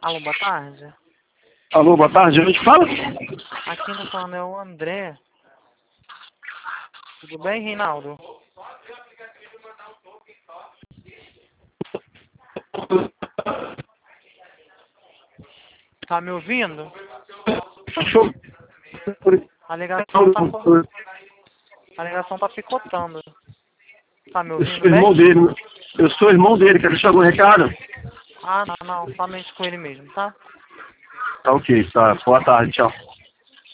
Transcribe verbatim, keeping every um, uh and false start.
Alô, boa tarde. Alô, boa tarde, a gente fala? Aqui quem tá falando é o André. Tudo bem, Reinaldo? Tá me ouvindo? A ligação tá, a ligação tá picotando. Tá me Eu ouvindo sou irmão bem? dele. Eu sou irmão dele, quer deixar algum recado? Ah, não, não, somente com ele mesmo, tá? Tá ok, tá. Boa tarde, tchau.